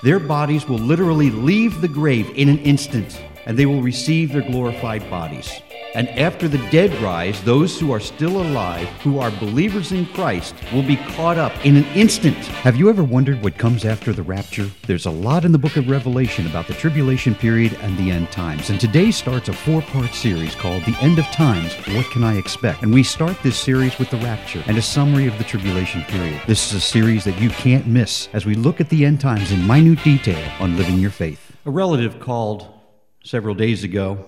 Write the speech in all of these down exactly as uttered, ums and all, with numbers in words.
Their bodies will literally leave the grave in an instant, and they will receive their glorified bodies. And after the dead rise, those who are still alive, who are believers in Christ, will be caught up in an instant. Have you ever wondered what comes after the rapture? There's a lot in the book of Revelation about the tribulation period and the end times. And today starts a four-part series called The End of Times, What Can I Expect? And we start this series with the rapture and a summary of the tribulation period. This is a series that you can't miss as we look at the end times in minute detail on Living Your Faith. A relative called several days ago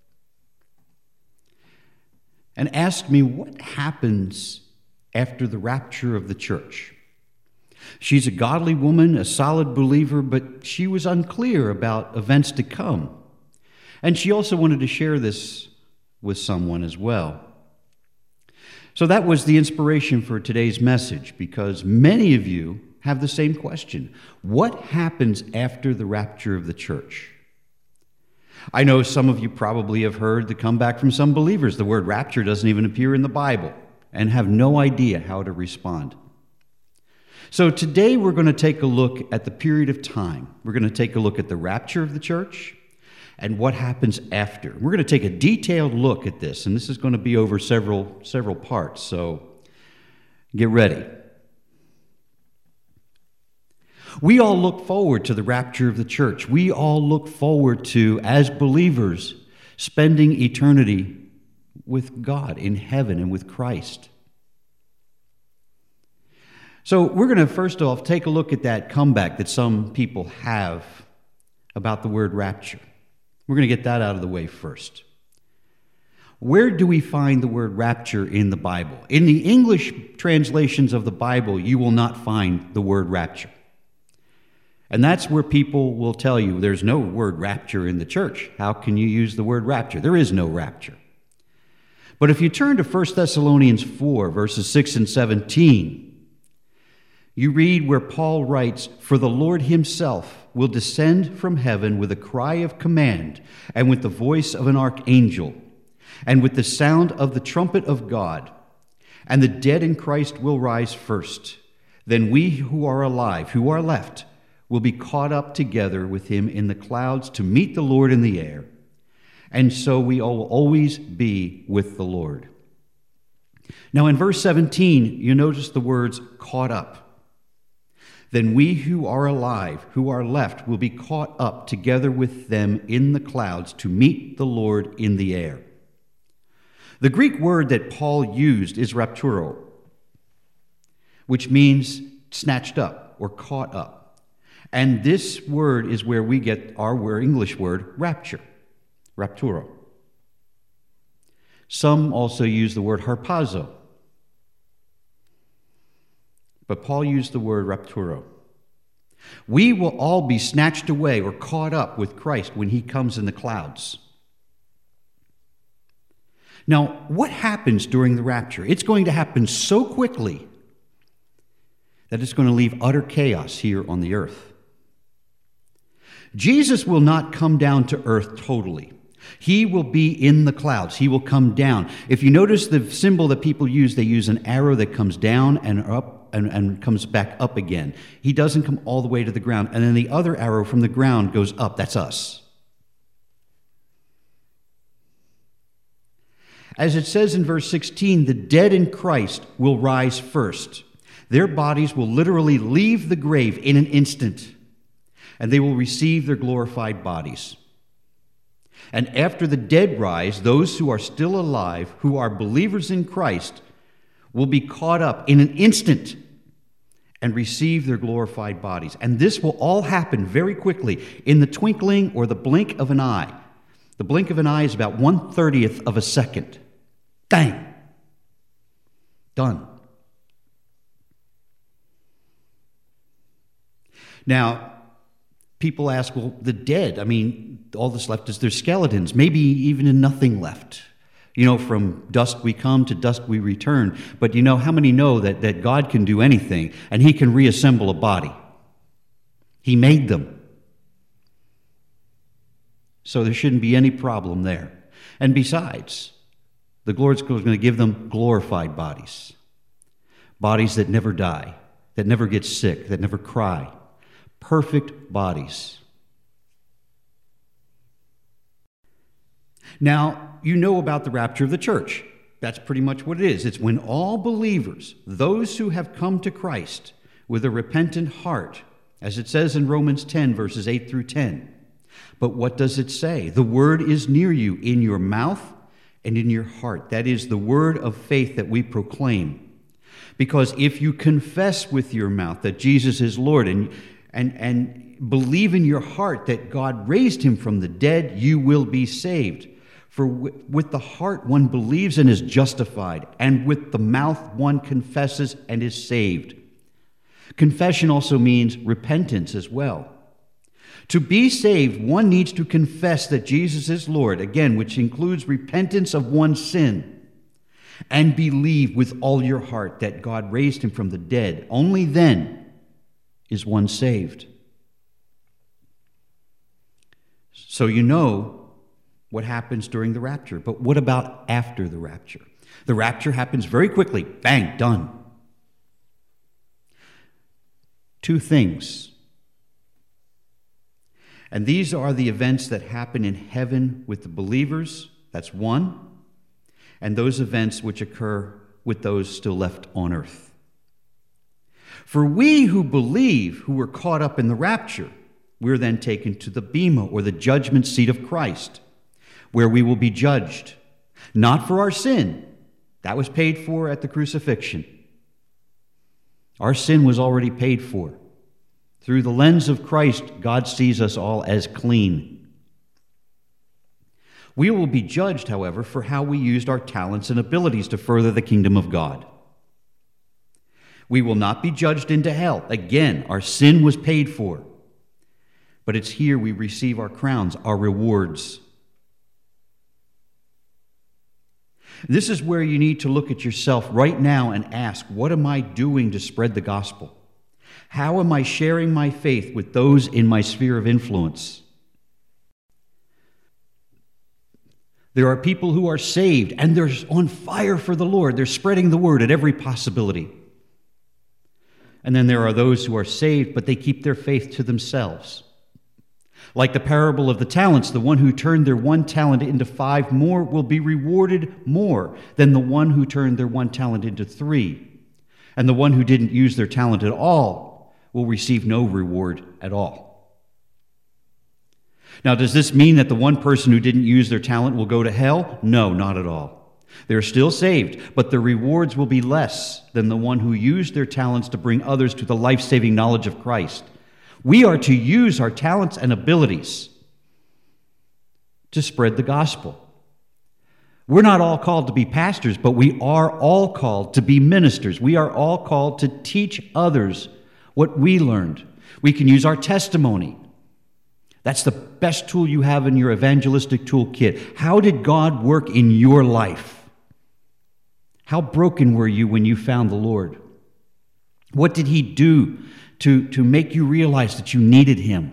and asked me what happens after the rapture of the church. She's a godly woman, a solid believer, but she was unclear about events to come. And she also wanted to share this with someone as well. So that was the inspiration for today's message, because many of you have the same question. What happens after the rapture of the church? I know some of you probably have heard the comeback from some believers. The word rapture doesn't even appear in the Bible, and have no idea how to respond. So today we're going to take a look at the period of time. We're going to take a look at the rapture of the church and what happens after. We're going to take a detailed look at this, and this is going to be over several, several parts, so get ready. We all look forward to the rapture of the church. We all look forward to, as believers, spending eternity with God in heaven and with Christ. So we're going to first off take a look at that comeback that some people have about the word rapture. We're going to get that out of the way first. Where do we find the word rapture in the Bible? In the English translations of the Bible, you will not find the word rapture. And that's where people will tell you there's no word rapture in the church. How can you use the word rapture? There is no rapture. But if you turn to First Thessalonians four, verses six and seventeen, you read where Paul writes, "For the Lord himself will descend from heaven with a cry of command, and with the voice of an archangel, and with the sound of the trumpet of God. And the dead in Christ will rise first. Then we who are alive, who are left, will be caught up together with him in the clouds to meet the Lord in the air. And so we will always be with the Lord." Now in verse seventeen, you notice the words "caught up." Then we who are alive, who are left, will be caught up together with them in the clouds to meet the Lord in the air. The Greek word that Paul used is rapturo, which means snatched up or caught up. And this word is where we get our word, English word, rapture, rapturo. Some also use the word harpazo, but Paul used the word rapturo. We will all be snatched away or caught up with Christ when he comes in the clouds. Now, what happens during the rapture? It's going to happen so quickly that it's going to leave utter chaos here on the earth. Jesus will not come down to earth totally. He will be in the clouds. He will come down. If you notice the symbol that people use, they use an arrow that comes down and up and, and comes back up again. He doesn't come all the way to the ground. And then the other arrow from the ground goes up. That's us. As it says in verse sixteen, the dead in Christ will rise first. Their bodies will literally leave the grave in an instant, and they will receive their glorified bodies. And after the dead rise, those who are still alive, who are believers in Christ, will be caught up in an instant and receive their glorified bodies. And this will all happen very quickly, in the twinkling or the blink of an eye. The blink of an eye is about one thirtieth of a second. Bang! Done. Now, people ask, well, the dead, I mean, all that's left is their skeletons, maybe even nothing left. You know, from dust we come, to dust we return. But you know, how many know that, that God can do anything, and he can reassemble a body? He made them. So there shouldn't be any problem there. And besides, the Lord's going to give them glorified bodies. Bodies that never die, that never get sick, that never cry. perfect bodies. Now, you know about the rapture of the church. That's pretty much what it is. It's when all believers, those who have come to Christ with a repentant heart, as it says in Romans ten, verses eight through ten. But what does it say? The word is near you, in your mouth and in your heart. That is the word of faith that we proclaim. Because if you confess with your mouth that Jesus is Lord and, and, and believe in your heart that God raised him from the dead, you will be saved. For with the heart one believes and is justified, and with the mouth one confesses and is saved. Confession also means repentance as well. To be saved, one needs to confess that Jesus is Lord, again, which includes repentance of one's sin, and believe with all your heart that God raised him from the dead. Only then is one saved. So you know what happens during the rapture. But what about after the rapture? The rapture happens very quickly. Bang, done. Two things. And these are the events that happen in heaven with the believers. That's one. And those events which occur with those still left on earth. For we who believe, who were caught up in the rapture, we're then taken to the bema, or the judgment seat of Christ, where we will be judged, not for our sin. That was paid for at the crucifixion. Our sin was already paid for. Through the lens of Christ, God sees us all as clean. We will be judged, however, for how we used our talents and abilities to further the kingdom of God. We will not be judged into hell. Again, our sin was paid for. But it's here we receive our crowns, our rewards. This is where you need to look at yourself right now and ask, what am I doing to spread the gospel? How am I sharing my faith with those in my sphere of influence? There are people who are saved and they're on fire for the Lord. They're spreading the word at every possibility. And then there are those who are saved, but they keep their faith to themselves. Like the parable of the talents, the one who turned their one talent into five more will be rewarded more than the one who turned their one talent into three. And the one who didn't use their talent at all will receive no reward at all. Now, does this mean that the one person who didn't use their talent will go to hell? No, not at all. They're still saved, but their rewards will be less than the one who used their talents to bring others to the life-saving knowledge of Christ. We are to use our talents and abilities to spread the gospel. We're not all called to be pastors, but we are all called to be ministers. We are all called to teach others what we learned. We can use our testimony. That's the best tool you have in your evangelistic toolkit. How did God work in your life? How broken were you when you found the Lord? What did he do to, to make you realize that you needed him?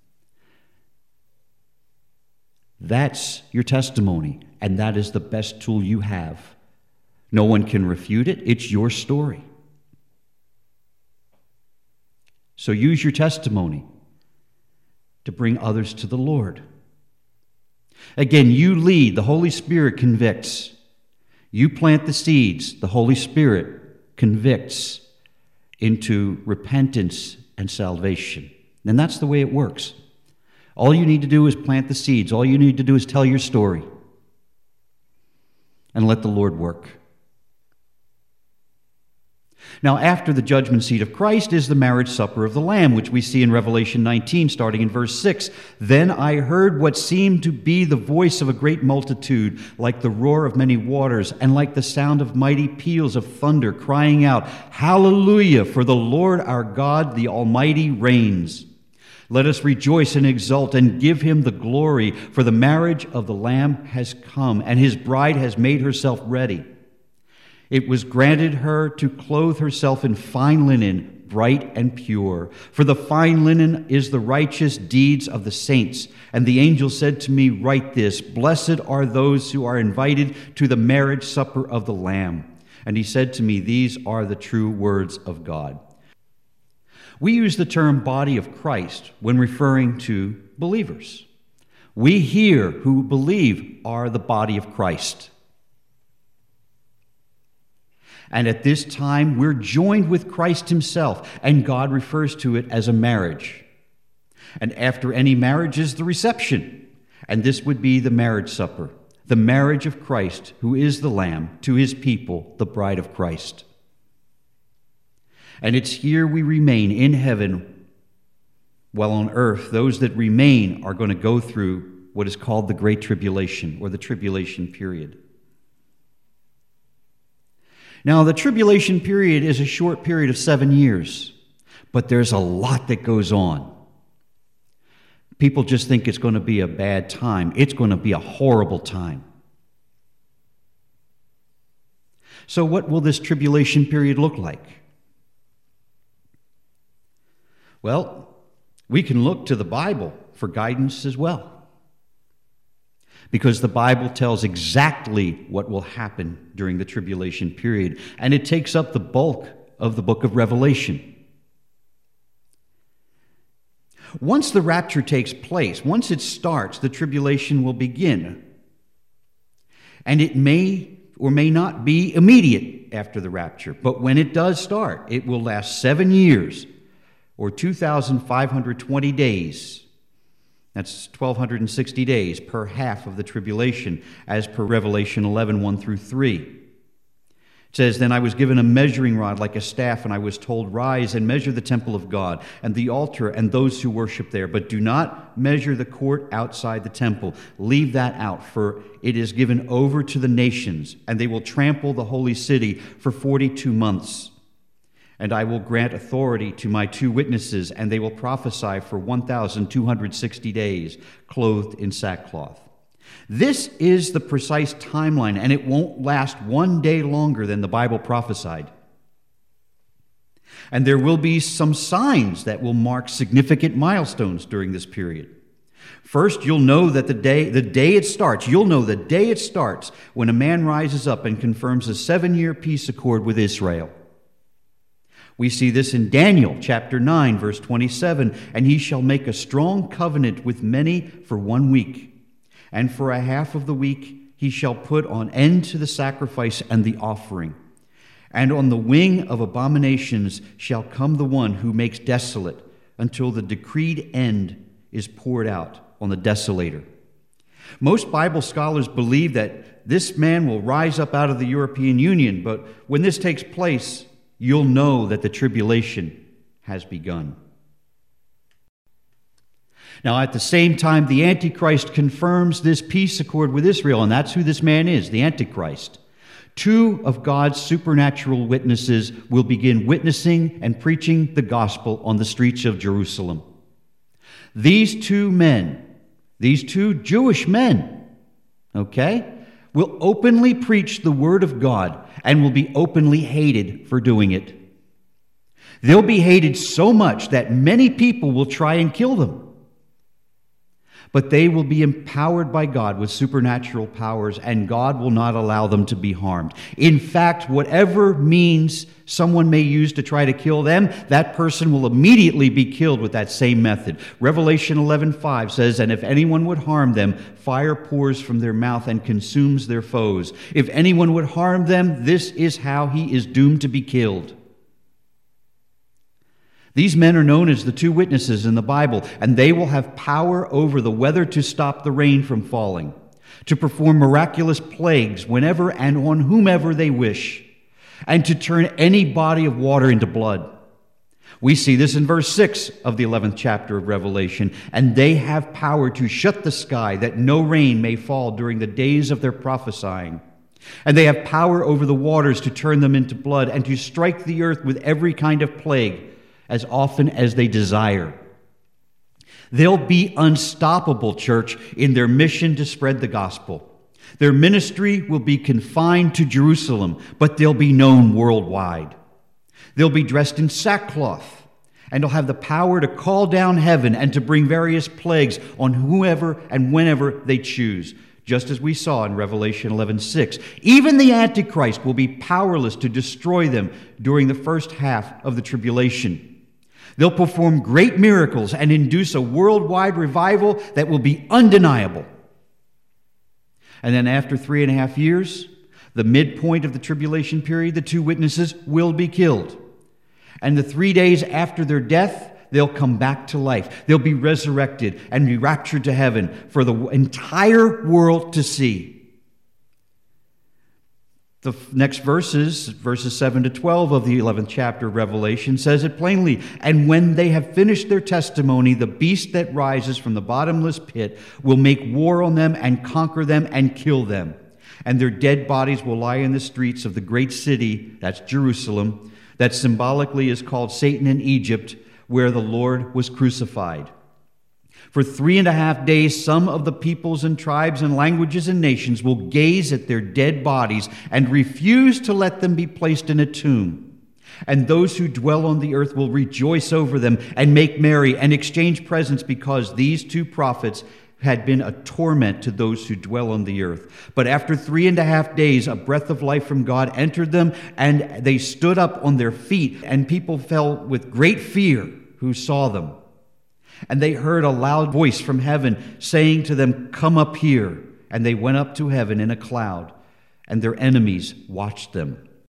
That's your testimony, and that is the best tool you have. No one can refute it. It's your story. So use your testimony to bring others to the Lord. Again, you lead, the Holy Spirit convicts. You plant the seeds, the Holy Spirit convicts into repentance and salvation. And that's the way it works. All you need to do is plant the seeds. All you need to do is tell your story and let the Lord work. Now, after the judgment seat of Christ is the marriage supper of the Lamb, which we see in Revelation nineteen, starting in verse six. Then I heard what seemed to be the voice of a great multitude, like the roar of many waters, and like the sound of mighty peals of thunder, crying out, Hallelujah, for the Lord our God, the Almighty, reigns. Let us rejoice and exult and give him the glory, for the marriage of the Lamb has come, and his bride has made herself ready. It was granted her to clothe herself in fine linen, bright and pure. For the fine linen is the righteous deeds of the saints. And the angel said to me, Write this, Blessed are those who are invited to the marriage supper of the Lamb. And he said to me, These are the true words of God. We use the term body of Christ when referring to believers. We here who believe are the body of Christ. And at this time, we're joined with Christ himself, and God refers to it as a marriage. And after any marriage is the reception, and this would be the marriage supper, the marriage of Christ, who is the Lamb, to his people, the bride of Christ. And it's here we remain in heaven, while on earth those that remain are going to go through what is called the Great Tribulation, or the tribulation period. Now, the tribulation period is a short period of seven years, but there's a lot that goes on. People just think it's going to be a bad time. It's going to be a horrible time. So what will this tribulation period look like? Well, we can look to the Bible for guidance as well, because the Bible tells exactly what will happen during the tribulation period, and it takes up the bulk of the book of Revelation. Once the rapture takes place, once it starts, the tribulation will begin. And it may or may not be immediate after the rapture, but when it does start, it will last seven years, or two thousand five hundred twenty days. That's one thousand two hundred sixty days per half of the tribulation, as per Revelation eleven, one through three. It says, "Then I was given a measuring rod like a staff, and I was told, 'Rise and measure the temple of God, and the altar, and those who worship there. But do not measure the court outside the temple. Leave that out, for it is given over to the nations, and they will trample the holy city for forty-two months. And I will grant authority to my two witnesses, and they will prophesy for one thousand two hundred sixty days, clothed in sackcloth.'" This is the precise timeline, and it won't last one day longer than the Bible prophesied. And there will be some signs that will mark significant milestones during this period. First, you'll know that the day, the day it starts, you'll know the day it starts when a man rises up and confirms a seven-year peace accord with Israel. We see this in Daniel chapter nine, verse twenty-seven, "And he shall make a strong covenant with many for one week. And for a half of the week he shall put an end to the sacrifice and the offering. And on the wing of abominations shall come the one who makes desolate, until the decreed end is poured out on the desolator." Most Bible scholars believe that this man will rise up out of the European Union, but when this takes place, you'll know that the tribulation has begun. Now, at the same time, the Antichrist confirms this peace accord with Israel, and that's who this man is, the Antichrist. Two of God's supernatural witnesses will begin witnessing and preaching the gospel on the streets of Jerusalem. These two men, these two Jewish men, okay, will openly preach the word of God and will be openly hated for doing it. They'll be hated so much that many people will try and kill them. But they will be empowered by God with supernatural powers, and God will not allow them to be harmed. In fact, whatever means someone may use to try to kill them, that person will immediately be killed with that same method. Revelation eleven five says, "And if anyone would harm them, fire pours from their mouth and consumes their foes. If anyone would harm them, this is how he is doomed to be killed." These men are known as the two witnesses in the Bible, and they will have power over the weather to stop the rain from falling, to perform miraculous plagues whenever and on whomever they wish, and to turn any body of water into blood. We see this in verse six of the eleventh chapter of Revelation. "And they have power to shut the sky, that no rain may fall during the days of their prophesying. And they have power over the waters to turn them into blood, and to strike the earth with every kind of plague, as often as they desire." They'll be unstoppable, church, in their mission to spread the gospel. Their ministry will be confined to Jerusalem, but they'll be known worldwide. They'll be dressed in sackcloth, and they'll have the power to call down heaven and to bring various plagues on whoever and whenever they choose, just as we saw in Revelation eleven six. Even the Antichrist will be powerless to destroy them during the first half of the tribulation. They'll perform great miracles and induce a worldwide revival that will be undeniable. And then after three and a half years, the midpoint of the tribulation period, the two witnesses will be killed. And the three days after their death, they'll come back to life. They'll be resurrected and be raptured to heaven for the entire world to see. The next verses, verses seven to twelve of the eleventh chapter of Revelation, says it plainly. And when they have finished their testimony, the beast that rises from the bottomless pit will make war on them and conquer them and kill them. And their dead bodies will lie in the streets of the great city, that's Jerusalem, that symbolically is called Satan in Egypt, where the Lord was crucified. For three and a half days, some of the peoples and tribes and languages and nations will gaze at their dead bodies and refuse to let them be placed in a tomb. And those who dwell on the earth will rejoice over them and make merry and exchange presents, because these two prophets had been a torment to those who dwell on the earth. But after three and a half days, a breath of life from God entered them, and they stood up on their feet, and people fell with great fear who saw them. And they heard a loud voice from heaven saying to them, "Come up here." And they went up to heaven in a cloud, and their enemies watched them.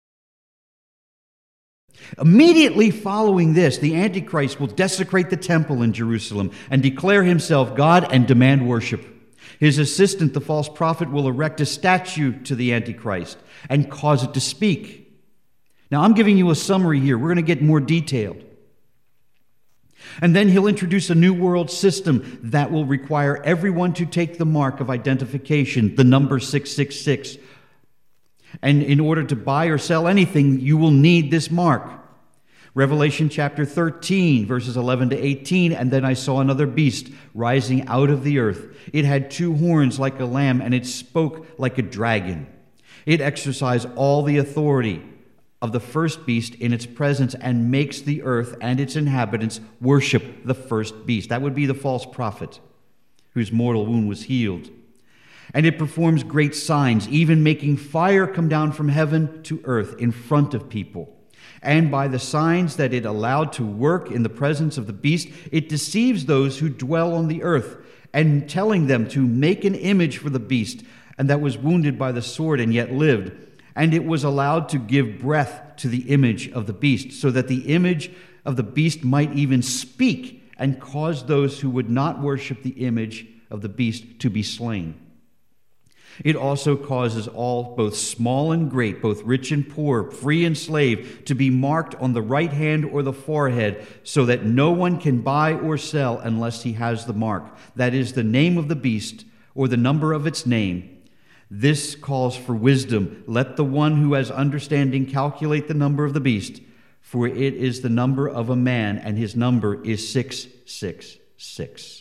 Immediately following this, the Antichrist will desecrate the temple in Jerusalem and declare himself God and demand worship. His assistant, the false prophet, will erect a statue to the Antichrist and cause it to speak. Now, I'm giving you a summary here. We're going to get more detailed. And then he'll introduce a new world system that will require everyone to take the mark of identification, the number six six six. And in order to buy or sell anything, you will need this mark. Revelation chapter thirteen, verses eleven to eighteen, and then I saw another beast rising out of the earth. It had two horns like a lamb, and it spoke like a dragon. It exercised all the authority of the first beast in its presence and makes the earth and its inhabitants worship the first beast. That would be the false prophet whose mortal wound was healed. And it performs great signs, even making fire come down from heaven to earth in front of people. And by the signs that it allowed to work in the presence of the beast, it deceives those who dwell on the earth, and telling them to make an image for the beast, and that was wounded by the sword and yet lived. And it was allowed to give breath to the image of the beast, so that the image of the beast might even speak and cause those who would not worship the image of the beast to be slain. It also causes all, both small and great, both rich and poor, free and slave, to be marked on the right hand or the forehead, so that no one can buy or sell unless he has the mark, that is, the name of the beast or the number of its name. This calls for wisdom. Let the one who has understanding calculate the number of the beast, for it is the number of a man, and his number is six six six.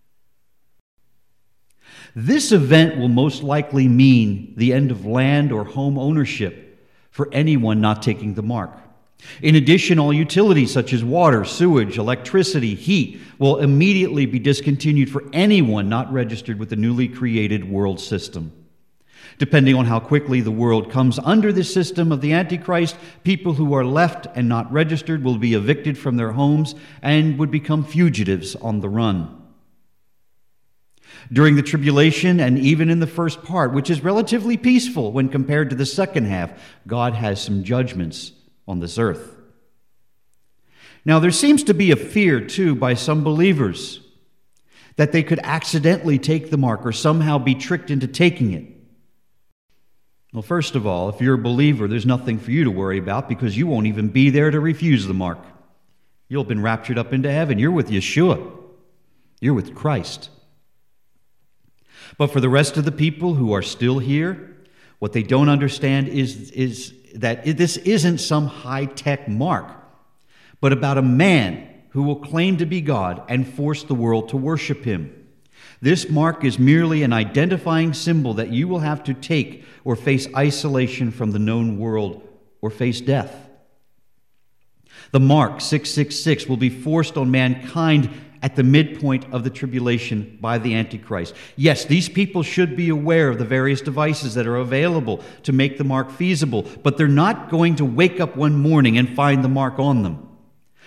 This event will most likely mean the end of land or home ownership for anyone not taking the mark. In addition, all utilities such as water, sewage, electricity, heat will immediately be discontinued for anyone not registered with the newly created world system. Depending on how quickly the world comes under the system of the Antichrist, people who are left and not registered will be evicted from their homes and would become fugitives on the run. During the tribulation, and even in the first part, which is relatively peaceful when compared to the second half, God has some judgments on this earth. Now, there seems to be a fear, too, by some believers that they could accidentally take the mark or somehow be tricked into taking it. Well, first of all, if you're a believer, there's nothing for you to worry about, because you won't even be there to refuse the mark. You'll have been raptured up into heaven. You're with Yeshua. You're with Christ. But for the rest of the people who are still here, what they don't understand is, is that this isn't some high-tech mark, but about a man who will claim to be God and force the world to worship him. This mark is merely an identifying symbol that you will have to take or face isolation from the known world or face death. The mark, six six six, will be forced on mankind at the midpoint of the tribulation by the Antichrist. Yes, these people should be aware of the various devices that are available to make the mark feasible, but they're not going to wake up one morning and find the mark on them.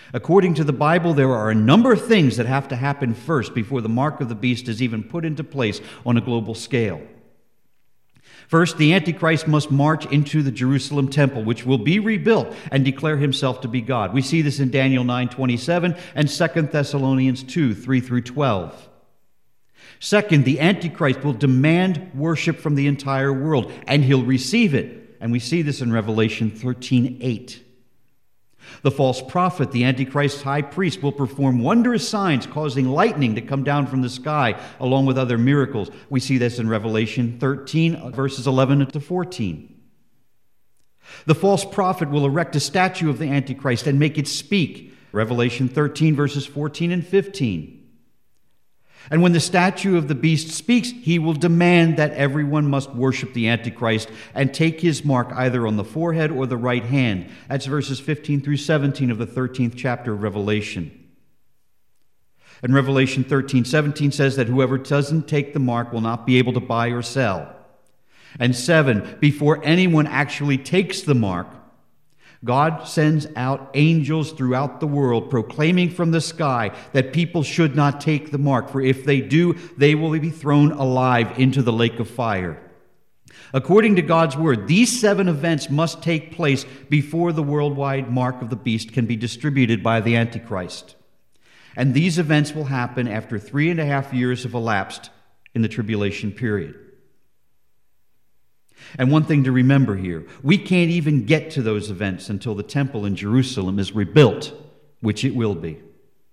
According to the Bible, there are a number of things that have to happen first before the mark of the beast is even put into place on a global scale. First, the Antichrist must march into the Jerusalem temple, which will be rebuilt, and declare himself to be God. We see this in Daniel nine twenty-seven and Second Thessalonians two, three through twelve. Second, the Antichrist will demand worship from the entire world, and he'll receive it. And we see this in Revelation thirteen eight. The false prophet, the Antichrist's high priest, will perform wondrous signs, causing lightning to come down from the sky, along with other miracles. We see this in Revelation thirteen, verses eleven to fourteen. The false prophet will erect a statue of the Antichrist and make it speak. Revelation thirteen, verses fourteen and fifteen. And when the statue of the beast speaks, he will demand that everyone must worship the Antichrist and take his mark either on the forehead or the right hand. That's verses fifteen through seventeen of the thirteenth chapter of Revelation. And Revelation thirteen seventeen says that whoever doesn't take the mark will not be able to buy or sell. And seven, before anyone actually takes the mark, God sends out angels throughout the world proclaiming from the sky that people should not take the mark, for if they do, they will be thrown alive into the lake of fire. According to God's word, these seven events must take place before the worldwide mark of the beast can be distributed by the Antichrist. And these events will happen after three and a half years have elapsed in the tribulation period. And one thing to remember here, we can't even get to those events until the temple in Jerusalem is rebuilt, which it will be.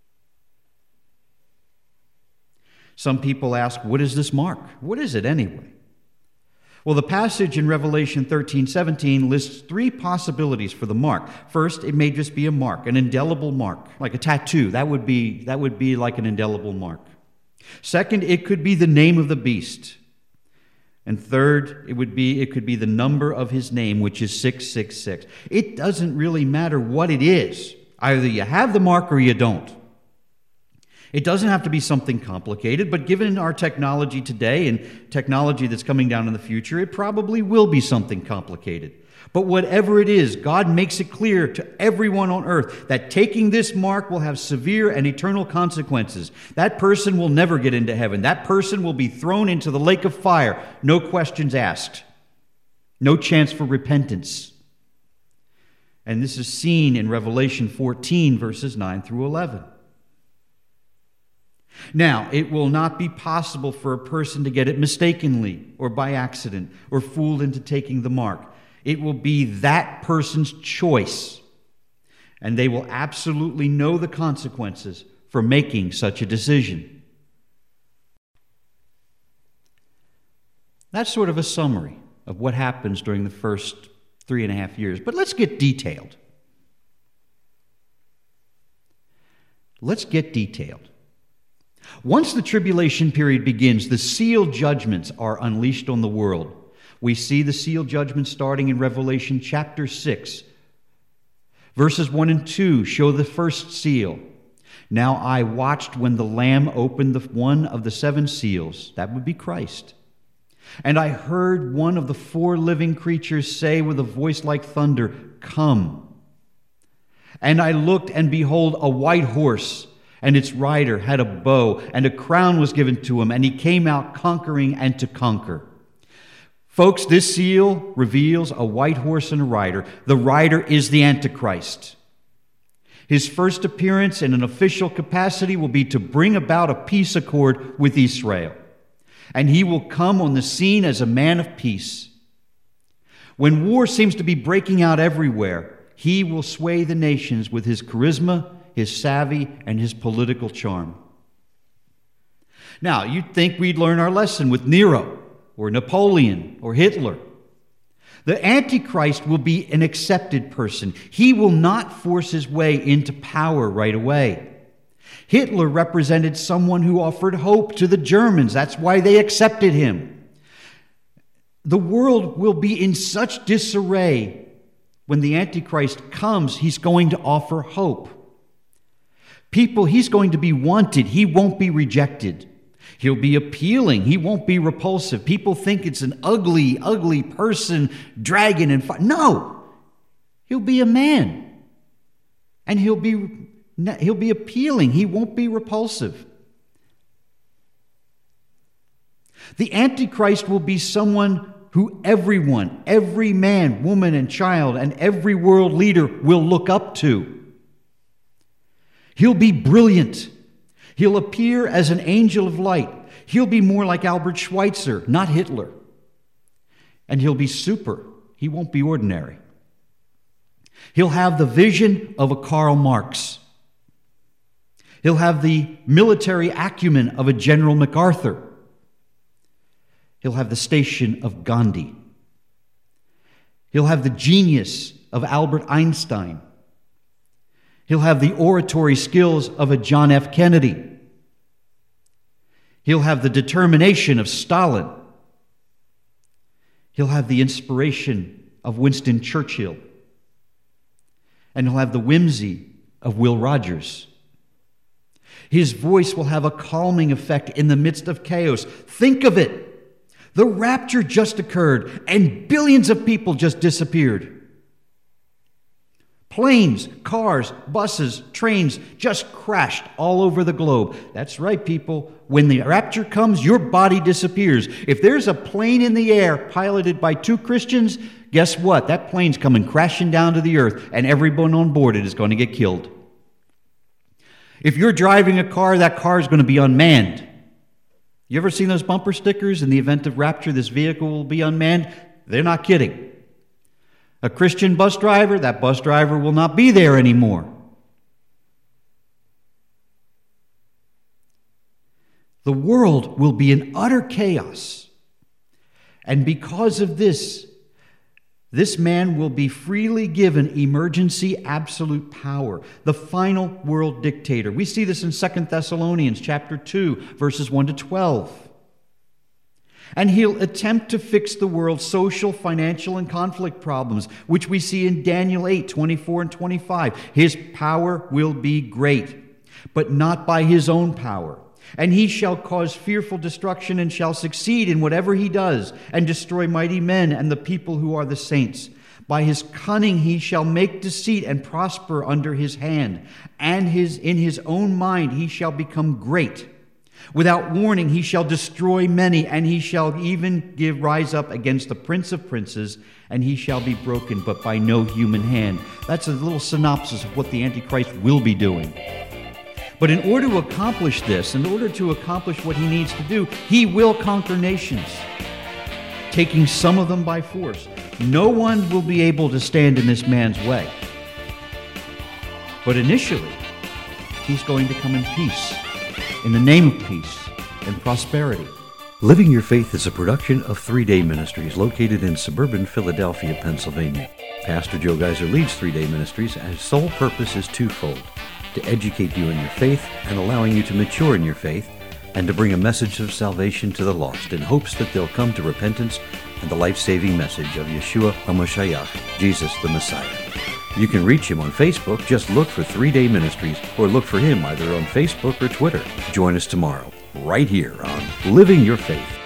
Some people ask, what is this mark? What is it anyway? Well, the passage in Revelation thirteen seventeen lists three possibilities for the mark. First, it may just be a mark, an indelible mark, like a tattoo. That would be, that would be like an indelible mark. Second, it could be the name of the beast. And third, it would be it could be the number of his name, which is six six six. It doesn't really matter what it is. Either you have the mark or you don't. It doesn't have to be something complicated, but given our technology today and technology that's coming down in the future, it probably will be something complicated. But whatever it is, God makes it clear to everyone on earth that taking this mark will have severe and eternal consequences. That person will never get into heaven. That person will be thrown into the lake of fire. No questions asked. No chance for repentance. And this is seen in Revelation fourteen, verses nine through eleven. Now, it will not be possible for a person to get it mistakenly or by accident or fooled into taking the mark. It will be that person's choice, and they will absolutely know the consequences for making such a decision. That's sort of a summary of what happens during the first three and a half years. But let's get detailed. Let's get detailed. Once the tribulation period begins, the seal judgments are unleashed on the world. We see the seal judgment starting in Revelation chapter six. Verses one and two show the first seal. Now I watched when the Lamb opened the one of the seven seals. That would be Christ. And I heard one of the four living creatures say with a voice like thunder, "Come." And I looked, and behold, a white horse, and its rider had a bow, and a crown was given to him, and he came out conquering and to conquer. Folks, this seal reveals a white horse and a rider. The rider is the Antichrist. His first appearance in an official capacity will be to bring about a peace accord with Israel. And he will come on the scene as a man of peace. When war seems to be breaking out everywhere, he will sway the nations with his charisma, his savvy, and his political charm. Now, you'd think we'd learn our lesson with Nero, or Napoleon, or Hitler. The Antichrist will be an accepted person. He will not force his way into power right away. Hitler represented someone who offered hope to the Germans. That's why they accepted him. The world will be in such disarray. When the Antichrist comes, he's going to offer hope. People, he's going to be wanted. He won't be rejected. He'll be appealing. He won't be repulsive. People think it's an ugly, ugly person, dragon and fire. No! He'll be a man. And he'll be He'll be appealing. He won't be repulsive. The Antichrist will be someone who everyone, every man, woman, and child, and every world leader will look up to. He'll be brilliant. He'll appear as an angel of light. He'll be more like Albert Schweitzer, not Hitler. And he'll be super. He won't be ordinary. He'll have the vision of a Karl Marx. He'll have the military acumen of a General MacArthur. He'll have the station of Gandhi. He'll have the genius of Albert Einstein. He'll have the oratory skills of a John F. Kennedy. He'll have the determination of Stalin. He'll have the inspiration of Winston Churchill. And he'll have the whimsy of Will Rogers. His voice will have a calming effect in the midst of chaos. Think of it. The rapture just occurred, and billions of people just disappeared. Planes, cars, buses, trains just crashed all over the globe. That's right, people. When the rapture comes, your body disappears. If there's a plane in the air piloted by two Christians, guess what? That plane's coming crashing down to the earth, and everyone on board it is going to get killed. If you're driving a car, that car is going to be unmanned. You ever seen those bumper stickers? In the event of rapture, this vehicle will be unmanned? They're not kidding. A Christian bus driver, that bus driver will not be there anymore. The world will be in utter chaos. And because of this, this man will be freely given emergency absolute power, the final world dictator. We see this in Second Thessalonians chapter two, verses one to twelve. And he'll attempt to fix the world's social, financial, and conflict problems, which we see in Daniel eight, twenty-four and twenty-five. His power will be great, but not by his own power. And he shall cause fearful destruction and shall succeed in whatever he does and destroy mighty men and the people who are the saints. By his cunning he shall make deceit and prosper under his hand. And his in his own mind he shall become great. Without warning he shall destroy many, and he shall even give rise up against the prince of princes, and he shall be broken, but by no human hand. That's a little synopsis of what the Antichrist will be doing. But in order to accomplish this, in order to accomplish what he needs to do, he will conquer nations, taking some of them by force. No one will be able to stand in this man's way. But initially, he's going to come in peace, in the name of peace and prosperity. Living Your Faith is a production of Three Day Ministries located in suburban Philadelphia, Pennsylvania. Pastor Joe Geiser leads Three Day Ministries, and his sole purpose is twofold: to educate you in your faith and allowing you to mature in your faith, and to bring a message of salvation to the lost in hopes that they'll come to repentance and the life-saving message of Yeshua HaMashiach, Jesus the Messiah. You can reach him on Facebook. Just look for Three Day Ministries, or look for him either on Facebook or Twitter. Join us tomorrow, right here on Living Your Faith.